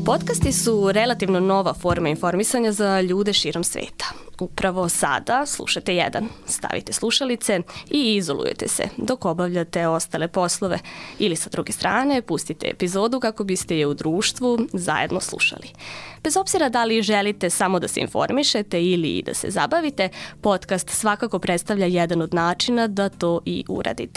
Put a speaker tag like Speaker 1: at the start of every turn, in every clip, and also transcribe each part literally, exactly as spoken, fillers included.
Speaker 1: Podcasti su relativno nova forma informisanja za ljude širom sveta. Upravo sada slušate jedan, stavite slušalice i izolujete se dok obavljate ostale poslove ili sa druge strane pustite epizodu kako biste je u društvu zajedno slušali. Bez obzira da li želite samo da se informišete ili da se zabavite, podcast svakako predstavlja jedan od načina da to i uradite.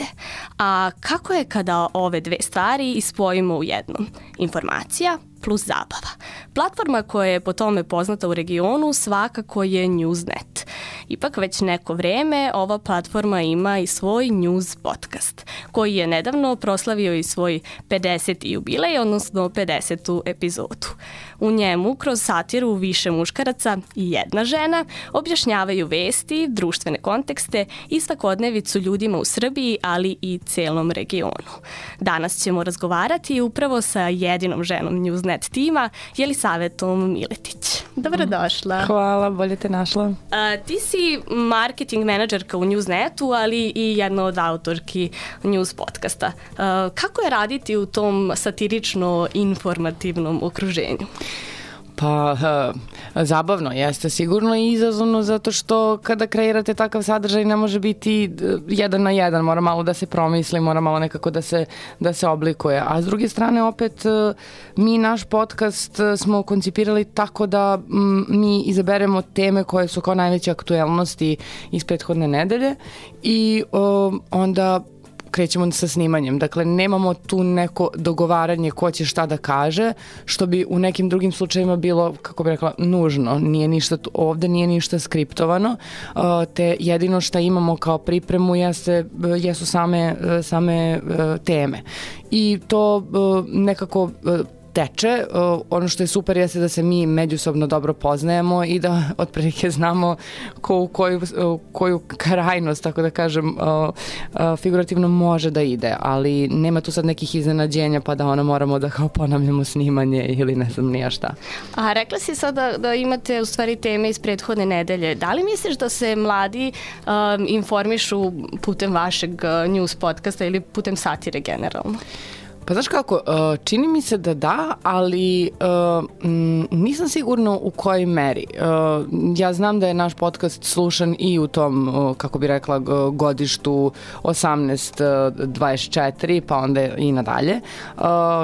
Speaker 1: A kako je kada ove dve stvari ispojimo u jednom? Informacija plus zabava. Platforma koja je po tome poznata u regionu svakako je Newsnet. Ipak već neko vreme ova platforma ima i svoj news podcast, koji je nedavno proslavio i svoj pedeseti jubilej, odnosno pedesetu epizodu. U njemu, kroz satiru više muškaraca i jedna žena, objašnjavaju vesti, društvene kontekste i svakodnevicu ljudima u Srbiji, ali i celom regionu. Danas ćemo razgovarati upravo sa jedinom ženom Newsnet tima, Jelisavetom Miletić. Dobrodošla.
Speaker 2: Hvala, bolje te našla.
Speaker 1: A, ti si marketing menadžerka u Newsnetu, ali i jedna od autorki news podcasta. A, kako je raditi u tom satirično-informativnom okruženju?
Speaker 2: Pa, uh, zabavno jeste sigurno i izazovno zato što kada kreirate takav sadržaj ne može biti jedan na jedan, mora malo da se promisli, mora malo nekako da se, da se oblikuje. A s druge strane opet uh, mi naš podcast smo koncipirali tako da m, mi izaberemo teme koje su kao najveće aktuelnosti iz prethodne nedelje i uh, onda krećemo sa snimanjem. Dakle, nemamo tu neko dogovaranje ko će šta da kaže, što bi u nekim drugim slučajima bilo, kako bih rekla, nužno. Nije ništa, ovde nije ništa skriptovano, te jedino što imamo kao pripremu jeste, jesu same, same teme. I to nekako teče. Ono što je super jeste da se mi međusobno dobro poznajemo i da otprilike znamo ko u koju, koju krajnost, tako da kažem, figurativno može da ide, ali nema tu sad nekih iznenađenja pa da ono moramo da kao ponavljamo snimanje ili ne znam nija šta.
Speaker 1: A rekla si sada da imate u stvari teme iz prethodne nedelje. Da li misliš da se mladi um, informišu putem vašeg news podcasta ili putem satire generalno?
Speaker 2: Pa znaš kako, čini mi se da da, ali uh, nisam sigurna u kojoj meri. Uh, ja znam da je naš podcast slušan i u tom, uh, kako bi rekla, godištu osamnaest dvadeset četiri, pa onda i nadalje. Uh,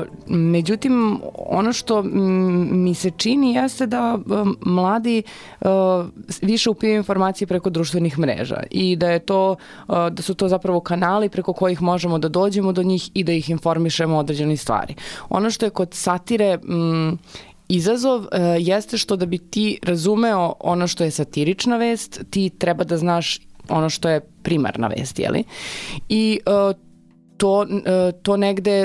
Speaker 2: međutim, ono što mi se čini jeste da um, mladi uh, više upijaju informacije preko društvenih mreža i da je to, uh, da su to zapravo kanali preko kojih možemo da dođemo do njih i da ih informišemo određene stvari. Ono što je kod satire m, izazov uh, jeste što da bi ti razumeo ono što je satirična vest, ti treba da znaš ono što je primarna vest, jeli? I uh, To, to negde,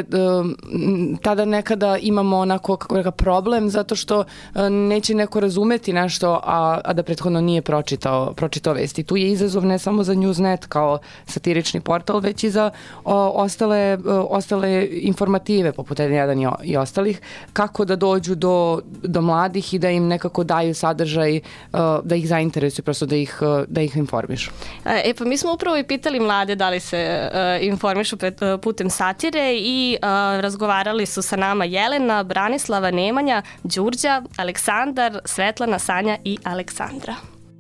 Speaker 2: tada nekada imamo onako, kako reka, problem zato što neće neko razumeti nešto, a, a da prethodno nije pročitao, pročitao vesti. Tu je izazov ne samo za Newsnet kao satirični portal, već i za o, ostale, ostale informative, poput N jedan i, i ostalih, kako da dođu do, do mladih i da im nekako daju sadržaj, da ih zainteresuju, prosto da ih, da ih informišu.
Speaker 1: E pa mi smo upravo i pitali mlade da li se uh, informišu pred putem satire i uh, razgovarali su sa nama Jelena, Branislava, Nemanja, Đurđa, Aleksandar, Svetlana, Sanja i Aleksandra.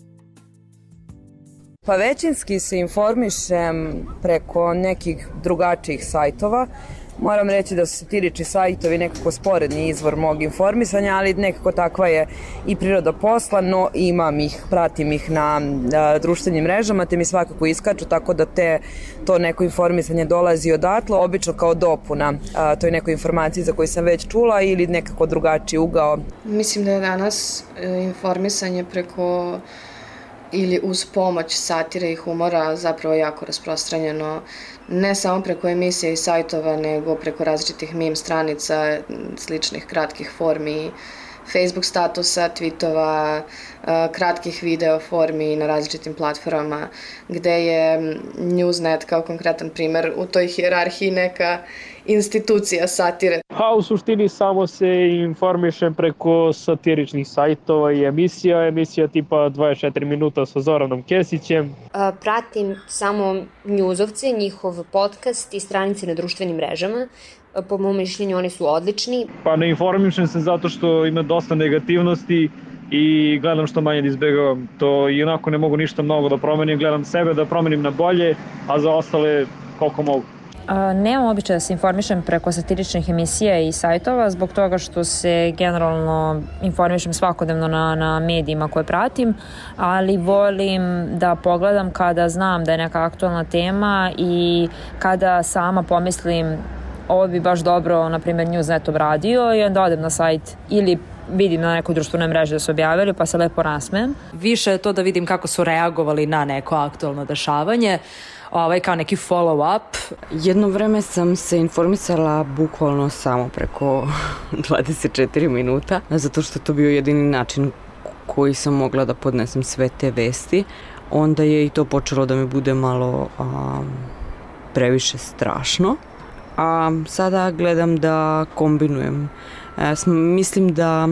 Speaker 3: Pa većinski se informišem preko nekih drugačijih sajtova. Moram reći da su satirični sajtovi nekako sporedni izvor mog informisanja, ali nekako takva je i priroda posla, no imam ih, pratim ih na a, društvenim mrežama, te mi svakako iskaču, tako da te, to neko informisanje dolazi odatle, obično kao dopuna a, toj nekoj informaciji za koju sam već čula ili nekako drugačiji ugao.
Speaker 4: Mislim da je danas e, informisanje preko ili uz pomoć satire i humora zapravo jako rasprostranjeno, ne samo preko emisija i sajtova, nego preko različitih meme stranica, sličnih kratkih formi, Facebook statusa, tweetova, kratkih video formi na različitim platformama, gde je Newsnet kao konkretan primer u toj hijerarhiji neka institucija satire.
Speaker 5: Pa u suštini samo se informišem preko satiričnih sajtova i emisija, emisija tipa dvadeset četiri minuta sa Zoranom Kesićem.
Speaker 6: Pratim samo Newsovce, njihov podcast i stranice na društvenim mrežama. Po mom mišljenju oni su odlični.
Speaker 5: Pa ne informišem se zato što ima dosta negativnosti i gledam što manje da izbegavam. To i onako ne mogu ništa mnogo da promenim, gledam sebe da promenim na bolje, a za ostale koliko mogu.
Speaker 7: Nemam običaj da se informišem preko satiričnih emisija i sajtova zbog toga što se generalno informišem svakodnevno na, na medijima koje pratim, ali volim da pogledam kada znam da je neka aktualna tema i kada sama pomislim ovo bi baš dobro, na primjer, Newsnet obradio i onda odem na sajt ili vidim na nekoj društvenoj mreži da su objavili pa se lepo nasmem.
Speaker 8: Više je to da vidim kako su reagovali na neko aktualno dešavanje, ovaj, kao neki follow-up.
Speaker 9: Jedno vreme sam se informisala bukvalno samo preko dvadeset četiri minuta, zato što je to bio jedini način koji sam mogla da podnesem sve te vesti. Onda je i to počelo da mi bude malo a, previše strašno. A sada gledam da kombinujem. E, mislim da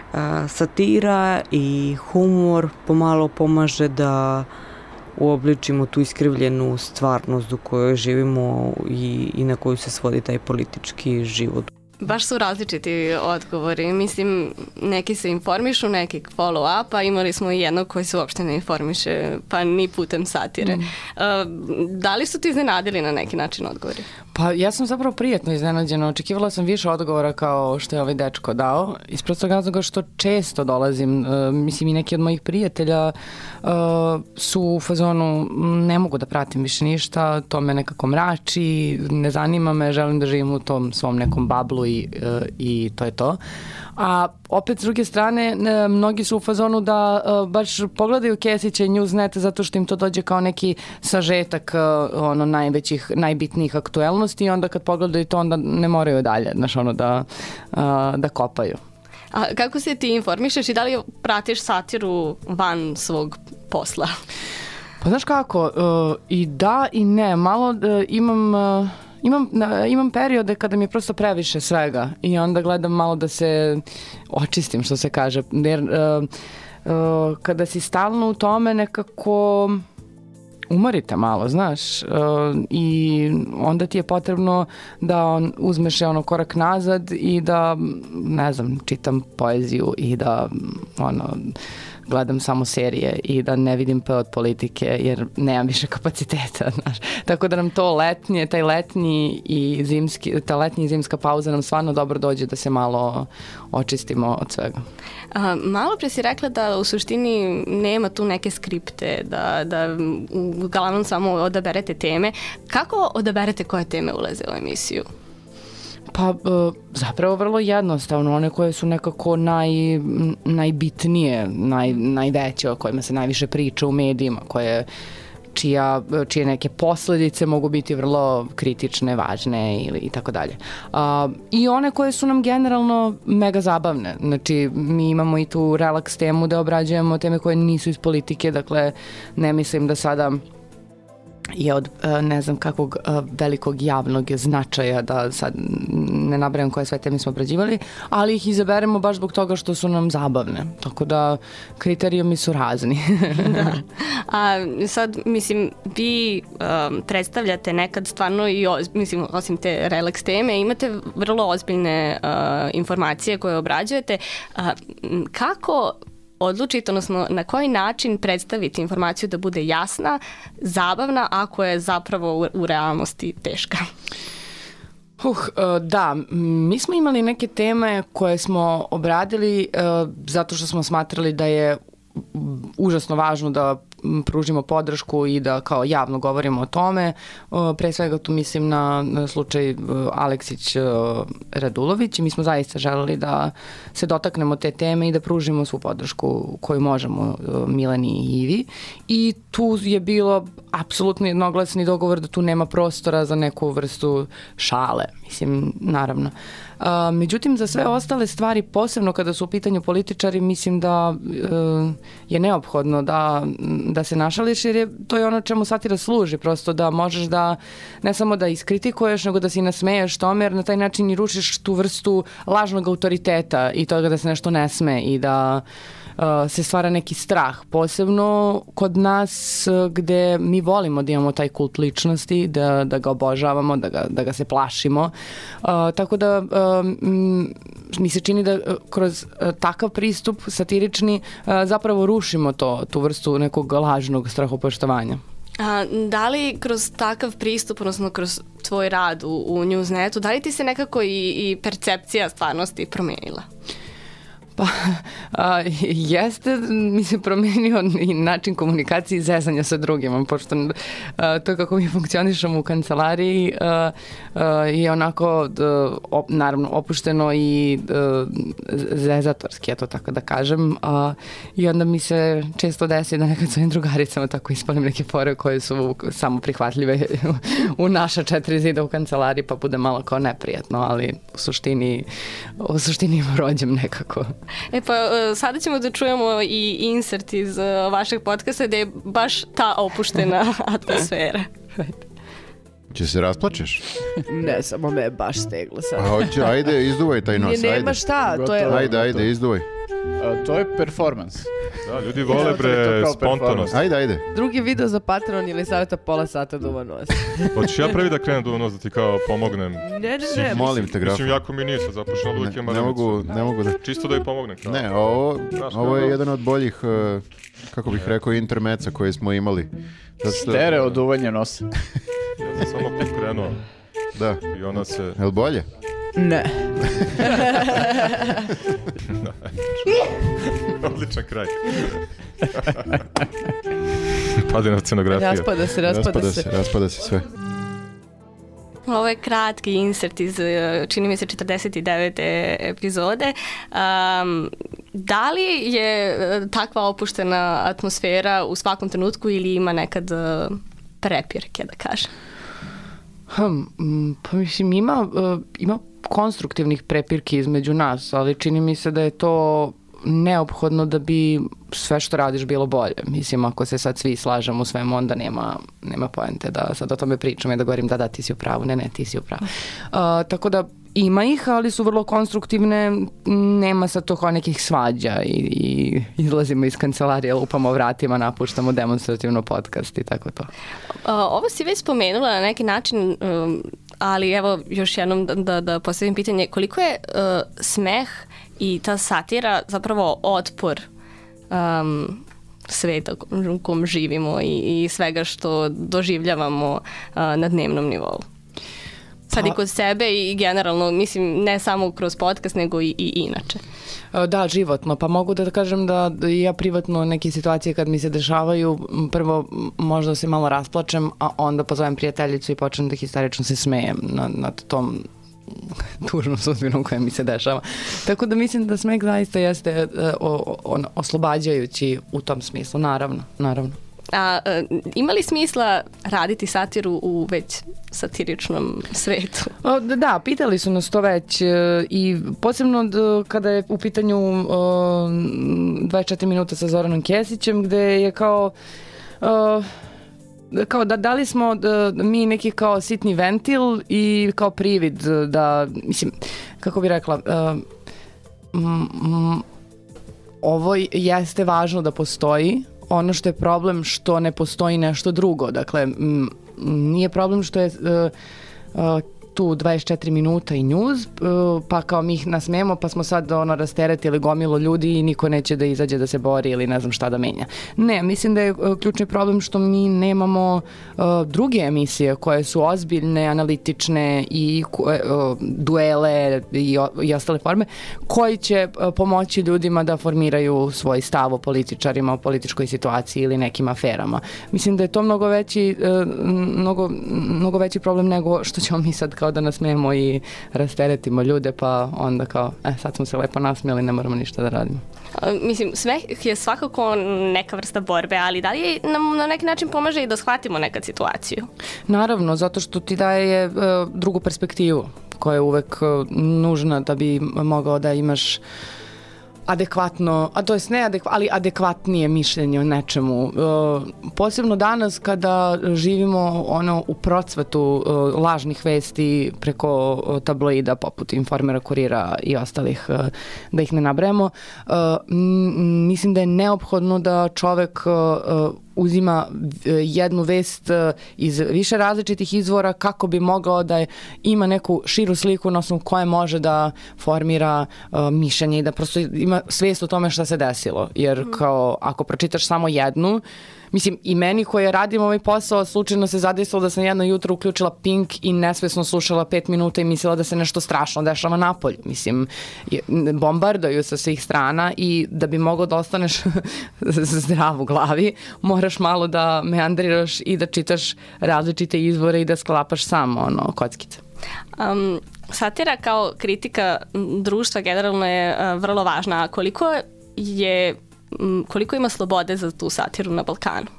Speaker 9: a, satira i humor pomalo pomaže da uobličimo tu iskrivljenu stvarnost u kojoj živimo i, i na koju se svodi taj politički život.
Speaker 1: Baš su različiti odgovori. Mislim, neki se informišu, neki follow up, a imali smo i jednog koji se uopšte ne informiše, pa ni putem satire. Mm. Uh, da li su ti iznenadili na neki način odgovori?
Speaker 2: Pa ja sam zapravo prijatno iznenađena. Očekivala sam više odgovora kao što je ovaj dečko dao. Iz prostog razloga što često dolazim, uh, mislim i neki od mojih prijatelja uh, su u fazonu ne mogu da pratim više ništa, to me nekako mrači, ne zanima me, želim da živim u tom svom nekom bablu i, uh, i to je to. A opet s druge strane, ne, mnogi su u fazonu da uh, baš pogledaju Kesića i Newsnet zato što im to dođe kao neki sažetak uh, ono najvećih, najbitnijih aktuelnosti i onda kad pogledaju to onda ne moraju dalje, znaš, ono da, uh, da kopaju.
Speaker 1: A kako se ti informišeš i da li pratiš satiru van svog posla?
Speaker 2: Pa znaš kako, uh, i da i ne, malo uh, imam... Uh, Imam, imam periode kada mi je prosto previše svega i onda gledam malo da se očistim, što se kaže. Jer uh, uh, kada si stalno u tome nekako umorite malo, znaš, uh, i onda ti je potrebno da on, uzmeš ono korak nazad i da, ne znam, čitam poeziju i da ono, gledam samo serije i da ne vidim pe od politike jer nemam više kapaciteta, znaš. Tako da nam to letnje, taj letnji i zimski, ta letnja i zimska pauza nam stvarno dobro dođe da se malo očistimo od svega.
Speaker 1: A, malo pre si rekla da u suštini nema tu neke skripte, da, da uglavnom samo odaberete teme. Kako odaberete koje teme ulaze u emisiju?
Speaker 2: Pa zapravo vrlo jednostavno, one koje su nekako naj, najbitnije, naj, najveće, o kojima se najviše priča u medijima, koje čija, čije neke posledice mogu biti vrlo kritične, važne ili i tako dalje. I one koje su nam generalno mega zabavne. Znači, mi imamo i tu relaks temu da obrađujemo teme koje nisu iz politike, dakle, ne mislim da sada je od ne znam kakvog velikog javnog značaja da sad ne nabrajam koje sve teme smo obrađivali, ali ih izaberemo baš zbog toga što su nam zabavne. Tako da kriterijumi su razni.
Speaker 1: Da. A sad, mislim, vi um, predstavljate nekad stvarno i, oz, mislim, osim te relaks teme, imate vrlo ozbiljne uh, informacije koje obrađujete. Uh, kako odlučiti, odnosno na koji način predstaviti informaciju da bude jasna, zabavna, ako je zapravo u, u realnosti teška?
Speaker 2: Uh, da, mi smo imali neke teme koje smo obradili uh, zato što smo smatrali da je užasno važno da pružimo podršku i da kao javno govorimo o tome. Pre svega tu mislim na, na slučaj Aleksić-Radulović i mi smo zaista želeli da se dotaknemo te teme i da pružimo svu podršku koju možemo Mileni i Ivi. I tu je bilo apsolutno jednoglasni dogovor da tu nema prostora za neku vrstu šale. Mislim, naravno. Uh, međutim, za sve ostale stvari, posebno kada su u pitanju političari, mislim da uh, je neophodno da, da se našališ, jer je, to je ono čemu satira služi, prosto da možeš da ne samo da iskritikuješ, nego da se nasmeješ tome, jer na taj način i rušiš tu vrstu lažnog autoriteta i toga da se nešto ne sme i da se stvara neki strah, posebno kod nas gde mi volimo da imamo taj kult ličnosti, da, da ga obožavamo, da ga, da ga se plašimo. Uh, tako da um, mi se čini da kroz uh, takav pristup satirični uh, zapravo rušimo to, tu vrstu nekog lažnog strahopoštovanja.
Speaker 1: A, da li kroz takav pristup, odnosno kroz tvoj rad u, u Newsnetu, da li ti se nekako i, i percepcija stvarnosti promenila?
Speaker 2: Pa, a, jeste, mi se promenio i način komunikacije i zezanja sa drugima, pošto a, to kako mi funkcionišemo u kancelariji a, a, je onako, a, op, naravno, opušteno i a, zezatorski, eto tako da kažem, a, i onda mi se često desi da nekad svojim drugaricama tako ispalim neke fore koje su samo prihvatljive u naša četiri zida u kancelariji, pa bude malo kao neprijatno, ali u suštini, u suštini rođem nekako.
Speaker 1: E pa, sada ćemo da čujemo i insert iz vašeg podcasta gde je baš ta opuštena atmosfera.
Speaker 10: Će se rasplačeš?
Speaker 11: Ne, samo me je baš steglo sad.
Speaker 10: A hoće, ajde, izduvaj taj nos,
Speaker 11: ajde.
Speaker 10: Nema
Speaker 11: šta, to je...
Speaker 10: Ajde, ajde, izduvaj.
Speaker 12: A, to je performans.
Speaker 13: Da, ljudi vole bre spontanost.
Speaker 10: Ajde, ajde.
Speaker 11: Drugi video za Patreon ili savjeta pola sata duva nos.
Speaker 13: Hoćeš ja prvi da krenem duva nos da ti kao pomognem?
Speaker 11: Ne, ne, ne.
Speaker 10: Molim te, Grafa.
Speaker 13: Mislim, jako mi nije sad započeo da uvijek je
Speaker 10: ne mogu, ne mogu da...
Speaker 13: Čisto da je pomognem. Kao.
Speaker 10: Ne, ovo, ovo je jedan od boljih, uh, kako bih rekao, intermeca koje smo imali.
Speaker 12: Zato... Stereo duvanje nosa.
Speaker 13: Ja sam samo pokrenuo.
Speaker 10: Da.
Speaker 13: I ona se...
Speaker 10: Je li bolje?
Speaker 11: Ne.
Speaker 13: Odličan kraj. Pade na scenografiju.
Speaker 11: Raspada se, raspada,
Speaker 10: raspada
Speaker 11: se.
Speaker 10: se. Raspada se sve.
Speaker 1: Ovo je kratki insert iz, čini mi se, četrdeset devete epizode. Um, da li je takva opuštena atmosfera u svakom trenutku ili ima nekad prepirke, da kažem?
Speaker 2: Hmm, pa mislim, ima, ima konstruktivnih prepirki između nas, ali čini mi se da je to neophodno da bi sve što radiš bilo bolje. Mislim, ako se sad svi slažemo u svemu, onda nema, nema poente da sad o tome pričam i da govorim da da, ti si u pravu, ne, ne, ti si u pravu. Uh, tako da ima ih, ali su vrlo konstruktivne, nema sad to kao nekih svađa i, i izlazimo iz kancelarije, lupamo vratima, napuštamo demonstrativno podcast i tako to.
Speaker 1: Uh, ovo si već spomenula na neki način, um, ali evo još jednom da, da, da postavim pitanje, koliko je uh, smeh i ta satira zapravo otpor um, sveta u kom živimo i, i svega što doživljavamo uh, na dnevnom nivou? Sad pa, i kod sebe i generalno, mislim, ne samo kroz podcast, nego i, i inače.
Speaker 2: Da, životno. Pa mogu da kažem da ja privatno neke situacije kad mi se dešavaju, prvo možda se malo rasplačem, a onda pozovem prijateljicu i počnem da histerično se smejem nad, nad tom tužnom sudbinom koja mi se dešava. Tako da mislim da smeh zaista jeste uh, o, o, oslobađajući u tom smislu, naravno, naravno.
Speaker 1: A uh, ima li smisla raditi satiru u već satiričnom svetu?
Speaker 2: O, da, pitali su nas to već uh, i posebno d, kada je u pitanju uh, dvadeset četiri minuta sa Zoranom Kesićem, gde je kao uh, kao da dali smo da, mi neki kao sitni ventil i kao privid da, mislim, kako bi rekla, uh, m, m, ovo jeste važno da postoji, ono što je problem što ne postoji nešto drugo, dakle m, nije problem što je uh, uh, tu dvadeset četiri minuta i news, pa kao mi ih nasmemo, pa smo sad ono rasteretili gomilo ljudi i niko neće da izađe da se bori ili ne znam šta da menja. Ne, mislim da je ključni problem što mi nemamo uh, druge emisije koje su ozbiljne, analitične i uh, duele i, i ostale forme, koji će uh, pomoći ljudima da formiraju svoj stav o političarima, o političkoj situaciji ili nekim aferama. Mislim da je to mnogo veći, uh, mnogo, mnogo veći problem nego što ćemo mi sad kao da nasmijemo i rasteretimo ljude, pa onda kao, e, sad smo se lepo nasmijeli, ne moramo ništa da radimo.
Speaker 1: Mislim, smeh je svakako neka vrsta borbe, ali da li nam na neki način pomaže i da shvatimo nekad situaciju?
Speaker 2: Naravno, zato što ti daje uh, drugu perspektivu koja je uvek uh, nužna da bi mogao da imaš adekvatno, a to jest ne adekvatno, ali adekvatnije mišljenje o nečemu. Uh, posebno danas kada živimo ono u procvetu uh, lažnih vesti preko uh, tabloida poput Informera, Kurira i ostalih, uh, da ih ne nabrajamo, uh, m- mislim da je neophodno da čovek uh, uzima jednu vest iz više različitih izvora kako bi mogao da ima neku širu sliku na osnovu koje može da formira uh, mišljenje i da prosto ima svijest o tome šta se desilo. Jer kao ako pročitaš samo jednu, mislim i meni koja radim ovaj posao slučajno se zadesilo da sam jedno jutro uključila Pink i nesvesno slušala pet minuta i mislila da se nešto strašno dešava napolju. Mislim, bombardaju sa svih strana i da bi mogao da ostaneš zdrav u glavi, moraš malo da meandriraš i da čitaš različite izvore i da sklapaš samo ono, kockice.
Speaker 1: Um, satira kao kritika društva generalno je uh, vrlo važna. A koliko je koliko ima slobode za tu satiru na Balkanu?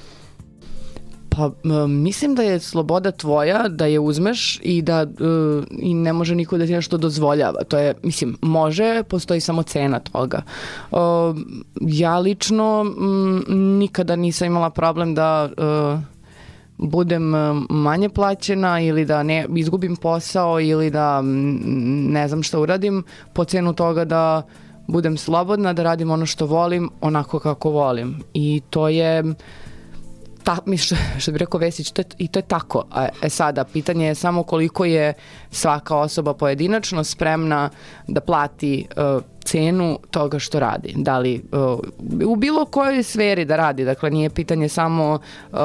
Speaker 2: Pa mislim da je sloboda tvoja da je uzmeš i da uh, i ne može niko da ti nešto dozvoljava. To je, mislim, može, postoji samo cena toga. Uh, ja lično m, nikada nisam imala problem da uh, budem manje plaćena ili da ne izgubim posao ili da ne znam šta uradim po cenu toga da budem slobodna, da radim ono što volim, onako kako volim. I to je, ta, što, što bi rekao Vesić, to je, i to je tako. A, e sada, pitanje je samo koliko je svaka osoba pojedinačno spremna da plati uh, cenu toga što radi. Da li uh, u bilo kojoj sferi da radi, dakle nije pitanje samo uh,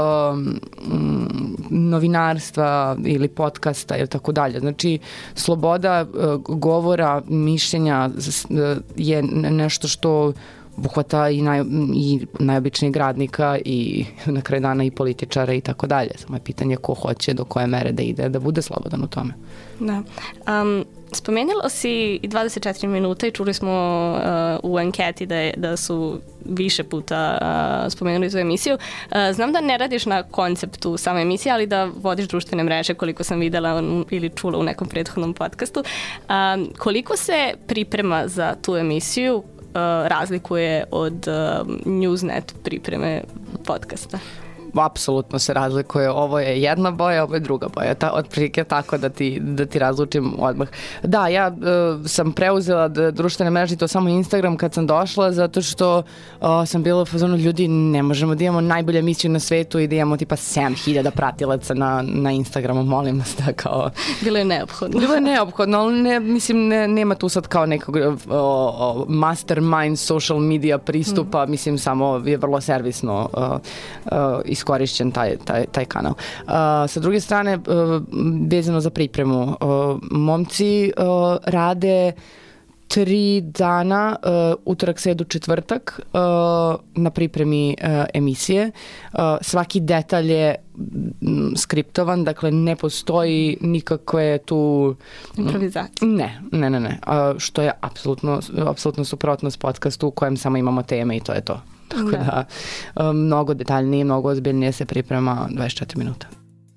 Speaker 2: novinarstva ili podcasta ili tako dalje. Znači, sloboda uh, govora, mišljenja uh, je nešto što buhvata i, naj, i najobičnijeg radnika i na kraju dana i političara i tako dalje. Samo je pitanje ko hoće do koje mere da ide, da bude slobodan u tome.
Speaker 1: Da. Um, spomenula si i dvadeset četiri minuta i čuli smo uh, u anketi da, je, da su više puta uh, spomenuli svoju emisiju. Uh, znam da ne radiš na konceptu same emisije, ali da vodiš društvene mreže, koliko sam videla ili čula u nekom prethodnom podcastu. Um, koliko se priprema za tu emisiju Uh, razlikuje od uh, Newsnet pripreme podcasta?
Speaker 2: Apsolutno se razlikuje. Ovo je jedna boja, ovo je druga boja. Ta, otprilike tako da ti, da ti razlučim odmah. Da, ja uh, sam preuzela društvene mreže, to samo Instagram kad sam došla, zato što uh, sam bila u fazonu ljudi, ne možemo da imamo najbolju emisiju na svetu i da imamo tipa sedam hiljada pratilaca na, na Instagramu, molim nas da kao...
Speaker 1: Bilo je neophodno.
Speaker 2: Bilo je neophodno, ali ne, mislim, ne, nema tu sad kao nekog uh, uh, mastermind social media pristupa, mm. mislim, samo je vrlo servisno uh, uh, korišćen taj, taj, taj kanal. Uh, sa druge strane, uh, vezano za pripremu, uh, momci uh, rade tri dana, uh, utorak, sredu, četvrtak, uh, na pripremi uh, emisije. Uh, svaki detalj je m, skriptovan, dakle ne postoji nikakve tu...
Speaker 1: Improvizacije.
Speaker 2: Ne, ne, ne, ne. Uh, što je apsolutno, apsolutno suprotno s podcastu u kojem samo imamo teme i to je to. Tako da, da um, mnogo detaljnije, mnogo ozbiljnije se priprema dvadeset četiri minuta.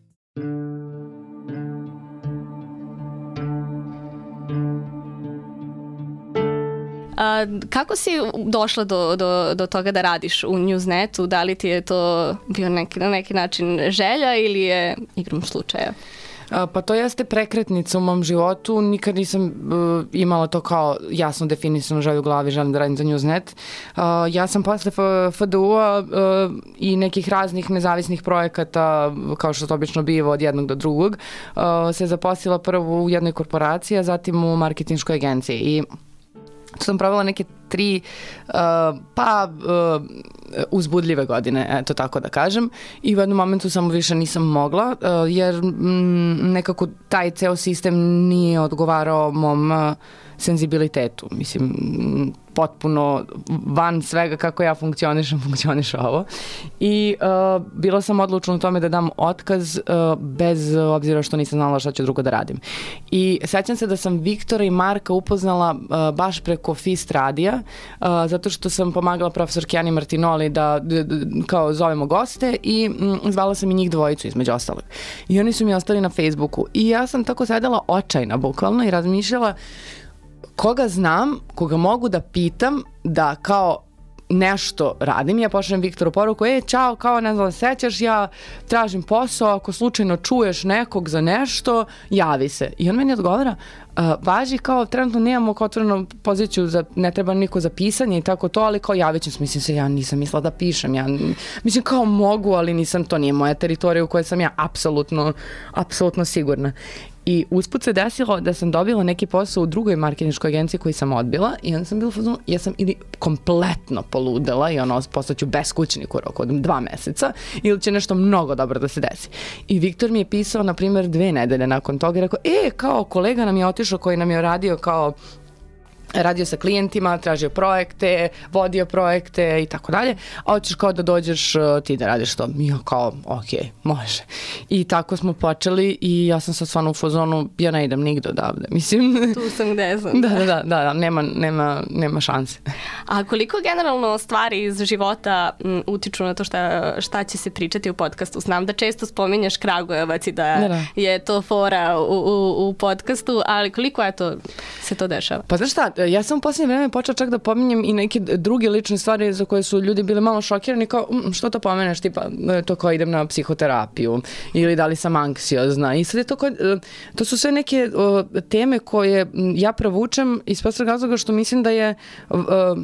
Speaker 1: A, kako si došla do, do, do toga da radiš u Newsnetu? Da li ti je to bio neki, na neki način želja ili je igrom slučaja?
Speaker 2: Pa to jeste prekretnica u mom životu. Nikad nisam uh, imala to kao jasno definisano želju u glavi, želim da radim za Newsnet. Uh, ja sam posle F D U-a uh, i nekih raznih nezavisnih projekata, kao što to obično biva od jednog do drugog, uh, se zaposlila prvo u jednoj korporaciji, a zatim u marketinškoj agenciji. I sam provela neke tri uh, pa uh, uzbudljive godine, eto tako da kažem, i u jednom momentu samo više nisam mogla, uh, jer m, nekako taj ceo sistem nije odgovarao mom uh, senzibilitetu. Mislim, potpuno van svega kako ja funkcionišem, funkcioniše ovo. I uh, bila sam odlučna u tome da dam otkaz uh, bez obzira što nisam znala šta ću drugo da radim. I sećam se da sam Viktora i Marka upoznala uh, baš preko Fist radija, uh, zato što sam pomagala profesorki Ani Martinoli da d, d, kao zovemo goste i m, zvala sam i njih dvojicu između ostalog. I oni su mi ostali na Facebooku. I ja sam tako sedela očajna bukvalno i razmišljala koga znam, koga mogu da pitam da kao nešto radim, ja pošaljem Viktoru poruku, e, čao, kao ne znam, sećaš, ja tražim posao, ako slučajno čuješ nekog za nešto, javi se. I on meni odgovara, uh, važi kao, trenutno nemamo otvorenu poziciju, za, ne treba niko za pisanje i tako to, ali kao javit ću se, mislim se, ja nisam mislila da pišem, ja, mislim kao mogu, ali nisam, to nije moja teritorija u kojoj sam ja apsolutno, apsolutno sigurna. I usput se desilo da sam dobila neki posao u drugoj marketinškoj agenciji koji sam odbila i onda sam bila fazonu, ja sam ili kompletno poludela i ono, postaću beskućnik u roku od dva meseca ili će nešto mnogo dobro da se desi. I Viktor mi je pisao, na primjer, dve nedelje nakon toga i rekao, e, kao kolega nam je otišao koji nam je radio kao radio sa klijentima, tražio projekte, vodio projekte i tako dalje, a hoćeš kao da dođeš ti da radiš to. Ja kao, ok, može. I tako smo počeli i ja sam sad stvarno u fazonu, ja ne idem nigde odavde. Mislim,
Speaker 1: tu sam gde sam.
Speaker 2: Da, da, da, da, nema, nema, nema šanse.
Speaker 1: A koliko generalno stvari iz života m, utiču na to šta, šta će se pričati u podcastu? Znam da često spominješ Kragujevac i da, da, da. je to fora u, u, u podcastu, ali koliko je to, se to dešava?
Speaker 2: Pa znaš šta, ja sam u posljednje vreme počela čak da pominjem i neke druge lične stvari za koje su ljudi bili malo šokirani, kao što to pomeneš, tipa to kao idem na psihoterapiju ili da li sam anksiozna i sad je to kao, to su sve neke o, teme koje ja provučem iz prostog razloga što mislim da je o,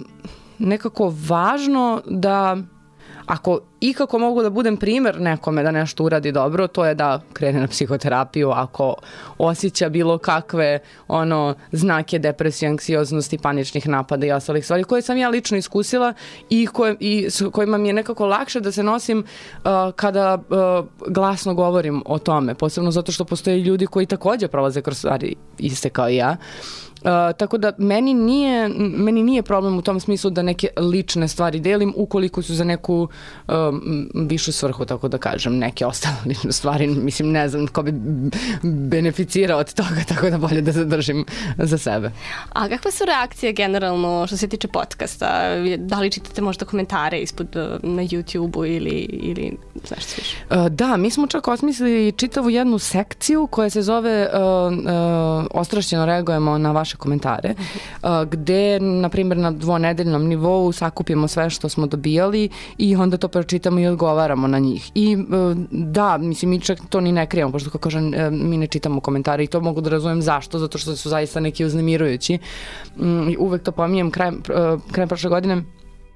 Speaker 2: nekako važno da ako ikako mogu da budem primer nekome da nešto uradi dobro, to je da krene na psihoterapiju ako osjeća bilo kakve ono znake depresije, anksioznosti, paničnih napada i ostalih stvari koje sam ja lično iskusila i, koje, i s kojima mi je nekako lakše da se nosim uh, kada uh, glasno govorim o tome, posebno zato što postoje ljudi koji također prolaze kroz stvari iste kao i ja. Uh, tako da meni nije, meni nije problem u tom smislu da neke lične stvari delim ukoliko su za neku um, višu svrhu, tako da kažem, neke ostale lične stvari, mislim, ne znam ko bi beneficirao od toga, tako da bolje da zadržim za sebe.
Speaker 1: A kakve su reakcije generalno što se tiče podcasta? Da li čitate možda komentare ispod na YouTube-u ili, ili znaš što više?
Speaker 2: Uh, da, mi smo čak osmislili čitavu jednu sekciju koja se zove uh, uh, Ostrašćeno reagujemo na vaše komentare, uh, gde, na primjer, na dvonedeljnom nivou sakupimo sve što smo dobijali i onda to pročitamo i odgovaramo na njih. I uh, da, mislim, mi čak to ni ne krijemo, pošto kako kažem, uh, mi ne čitamo komentare i to mogu da razumem zašto, zato što su zaista neki uznemirujući. Um, uvek to pominjem, krajem, uh, krajem prošle godine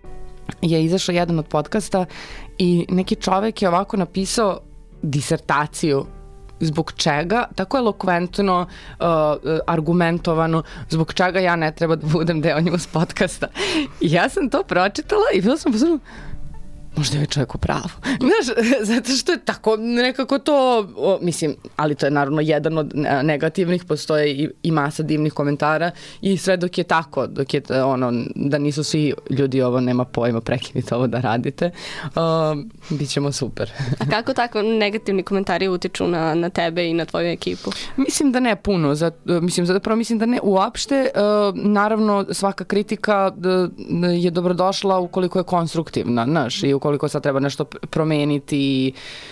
Speaker 2: je izašao jedan od podcasta i neki čovek je ovako napisao disertaciju zbog čega, tako elokventno, uh, argumentovano, zbog čega ja ne treba da budem deo news podcasta. I ja sam to pročitala i bila sam pozorila, možda je ovaj čovjek u pravu. Znaš, zato što je tako nekako to, o, mislim, ali to je naravno jedan od negativnih, postoje i, i masa divnih komentara i sve dok je tako, dok je ono, da nisu svi ljudi ovo, nema pojma, prekinite ovo da radite, uh, bit ćemo super.
Speaker 1: A kako tako negativni komentari utiču na, na tebe i na tvoju ekipu?
Speaker 2: Mislim da ne puno, za, mislim, zapravo mislim da ne uopšte, uh, naravno svaka kritika uh, je dobrodošla ukoliko je konstruktivna, znaš, i ukoliko koliko sad treba nešto promeniti,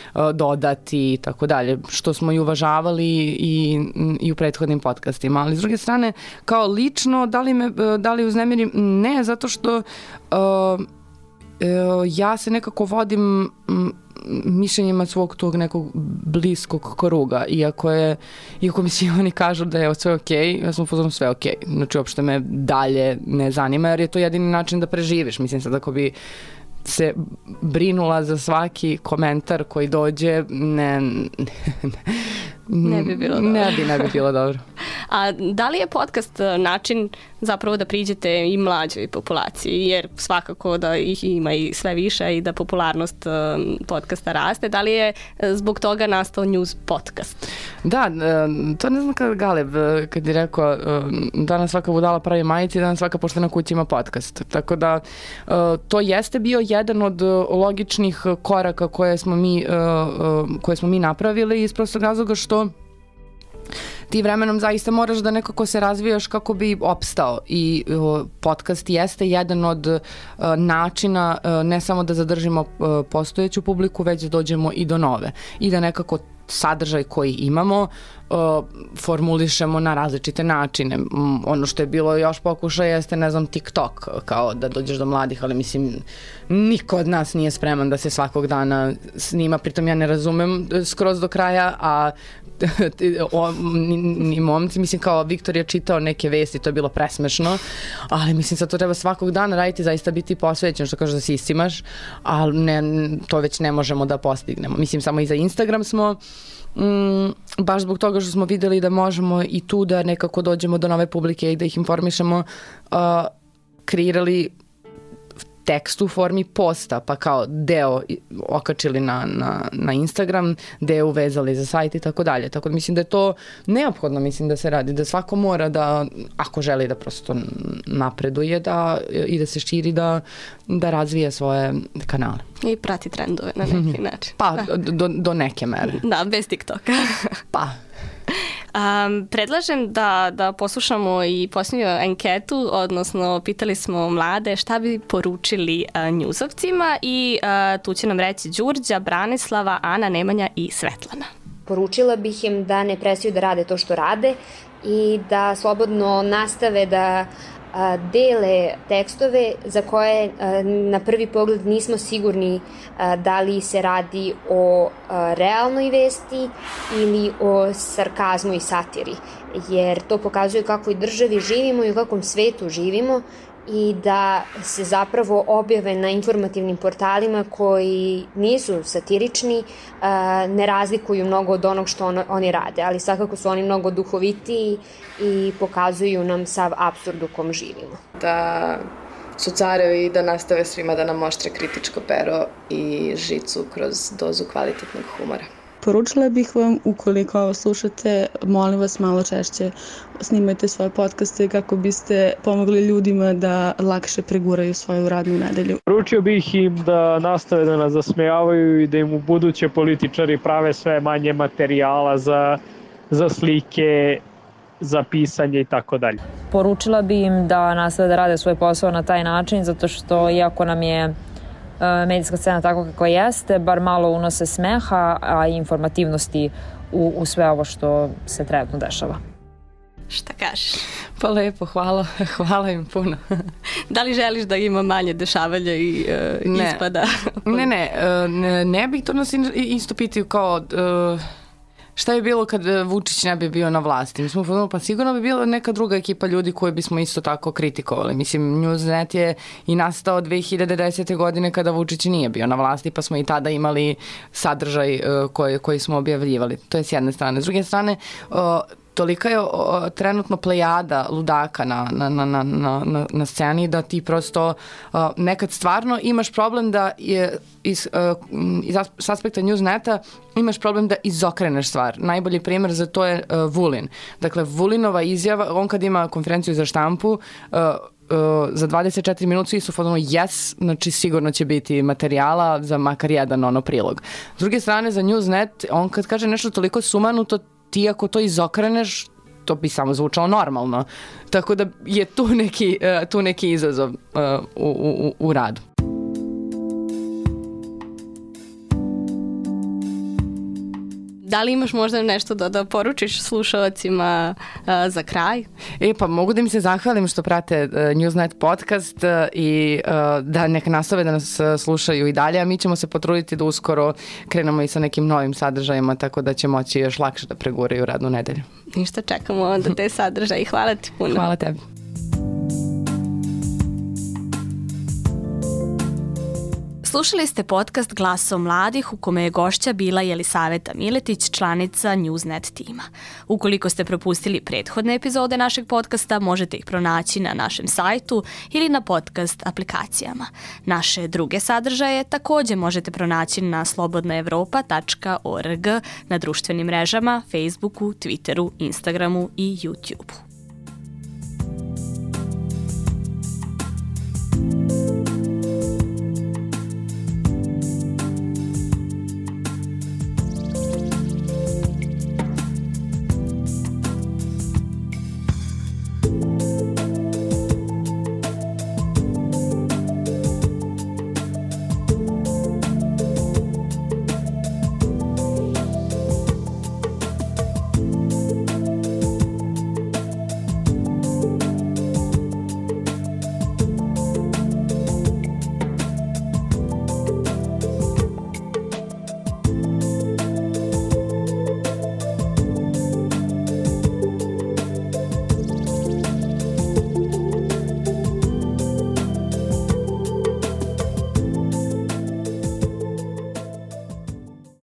Speaker 2: dodati i tako dalje, što smo i uvažavali i, i u prethodnim podcastima. Ali s druge strane, kao lično, da li, me, da li uznemirim? Ne, zato što uh, ja se nekako vodim mišljenjima svog tog nekog bliskog kruga, iako je, iako mi svi oni kažu da je sve okej, ja sam upozorno sve okej. Znači, uopšte me dalje ne zanima, jer je to jedini način da preživiš. Mislim sad, ako bi se brinula za svaki komentar koji dođe, ne, ne,
Speaker 1: ne bi bilo dobro.
Speaker 2: Ne bi, ne bi bilo dobro.
Speaker 1: A da li je podcast način zapravo da priđete i mlađoj populaciji, jer svakako da ih ima i sve više i da popularnost podcasta raste, da li je zbog toga nastao news podcast?
Speaker 2: Da, to ne znam kada Galeb, kad je rekao danas svaka budala pravi majici, danas svaka poštena kuća ima podcast. Tako da to jeste bio jedan od logičnih koraka koje smo mi, koje smo mi napravili iz prostog razloga što ti vremenom zaista moraš da nekako se razvijaš kako bi opstao i uh, podcast jeste jedan od uh, načina uh, ne samo da zadržimo uh, postojeću publiku, već da dođemo i do nove i da nekako sadržaj koji imamo uh, formulišemo na različite načine. Um, ono što je bilo još pokušaj jeste, ne znam, TikTok, kao da dođeš do mladih, ali mislim, niko od nas nije spreman da se svakog dana snima, pritom ja ne razumem skroz do kraja, a o, ni, ni momci, mislim kao Viktor je čitao neke vesti, to je bilo presmešno, ali mislim sad to treba svakog dana raditi, zaista biti posvećen, što kažeš da si istimaš, ali ne, to već ne možemo da postignemo. Mislim, samo i za Instagram smo Mm, baš zbog toga što smo videli da možemo i tu da nekako dođemo do nove publike i da ih informišemo, uh, kreirali tekst u formi posta, pa kao deo okačili na, na, na Instagram, deo uvezali za sajt i tako dalje. Tako da mislim da je to neophodno, mislim da se radi, da svako mora da, ako želi da prosto napreduje da, i da se širi, da, da razvije svoje kanale.
Speaker 1: I prati trendove na neki način.
Speaker 2: Pa, do, do neke mere.
Speaker 1: Da, bez TikToka.
Speaker 2: Pa.
Speaker 1: Um, predlažem da, da poslušamo i posljednju anketu, odnosno pitali smo mlade šta bi poručili uh, njuzovcima i uh, tu će nam reći Đurđa, Branislava, Ana, Nemanja i Svetlana.
Speaker 6: Poručila bih im da ne prestaju da rade to što rade i da slobodno nastave da a, dele tekstove za koje a, na prvi pogled nismo sigurni a, da li se radi o a, realnoj vesti ili o sarkazmu i satiri, jer to pokazuje kako i državi živimo i u kakvom svetu živimo i da se zapravo objave na informativnim portalima koji nisu satirični, ne razlikuju mnogo od onog što on, oni rade, ali svakako su oni mnogo duhovitiji i pokazuju nam sav apsurd u kom živimo.
Speaker 4: Da su carevi da nastave svima da nam oštre kritičko pero i žicu kroz dozu kvalitetnog humora.
Speaker 14: Poručila bih vam, ukoliko slušate, molim vas malo češće snimajte svoje podcaste kako biste pomogli ljudima da lakše preguraju svoju radnu nedelju.
Speaker 5: Poručio bih im da nastave da nas zasmejavaju i da im u buduće političari prave sve manje materijala za, za slike, za pisanje i tako dalje.
Speaker 7: Poručila bi im da nastave da rade svoj posao na taj način, zato što iako nam je medijska scena tako kako jeste, bar malo unose smeha, a i informativnosti u, u sve ovo što se trenutno dešava.
Speaker 1: Šta kažeš?
Speaker 2: Pa lepo, hvala, hvala im puno.
Speaker 1: Da li želiš da ima manje dešavanja i uh,
Speaker 2: ne.
Speaker 1: ispada?
Speaker 2: Ne, ne, ne, ne bih to nas isto pitaju kao... Uh, šta je bilo kad Vučić ne bi bio na vlasti? Mi smo podumali, pa sigurno bi bila neka druga ekipa ljudi koje bismo isto tako kritikovali. Mislim, Newsnet je i nastao dve hiljade desete. godine kada Vučić nije bio na vlasti, pa smo i tada imali sadržaj uh, koji, koji smo objavljivali. To je s jedne strane. S druge strane, uh, tolika je o, trenutno plejada ludaka na, na, na, na, na, na sceni da ti prosto o, nekad stvarno imaš problem da je iz, o, iz aspekta Newsneta imaš problem da izokreneš stvar. Najbolji primjer za to je o, Vulin. Dakle, Vulinova izjava, on kad ima konferenciju za štampu, o, Uh, za dvadeset četiri minuta svi su fotonu yes, znači sigurno će biti materijala za makar jedan ono prilog. S druge strane, za Newsnet, on kad kaže nešto toliko sumanuto, ti ako to izokreneš, to bi samo zvučalo normalno. Tako da je tu neki, uh, tu neki izazov uh, u, u, u radu.
Speaker 1: Da li imaš možda nešto da, da poručiš slušalcima uh, za kraj?
Speaker 2: E pa mogu da im se zahvalim što prate uh, Newsnet podcast uh, i uh, da neka nastave da nas uh, slušaju i dalje, a mi ćemo se potruditi da uskoro krenemo i sa nekim novim sadržajima, tako da će moći još lakše da preguraju radnu nedelju.
Speaker 1: Ništa, čekamo onda te sadržaje i hvala ti puno.
Speaker 2: Hvala tebi.
Speaker 1: Slušali ste podcast Glasom mladih u kome je gošća bila Jelisaveta Miletić, članica Newsnet tima. Ukoliko ste propustili prethodne epizode našeg podcasta, možete ih pronaći na našem sajtu ili na podcast aplikacijama. Naše druge sadržaje također možete pronaći na slobodna evropa tačka org, na društvenim mrežama, Facebooku, Twitteru, Instagramu i YouTubeu.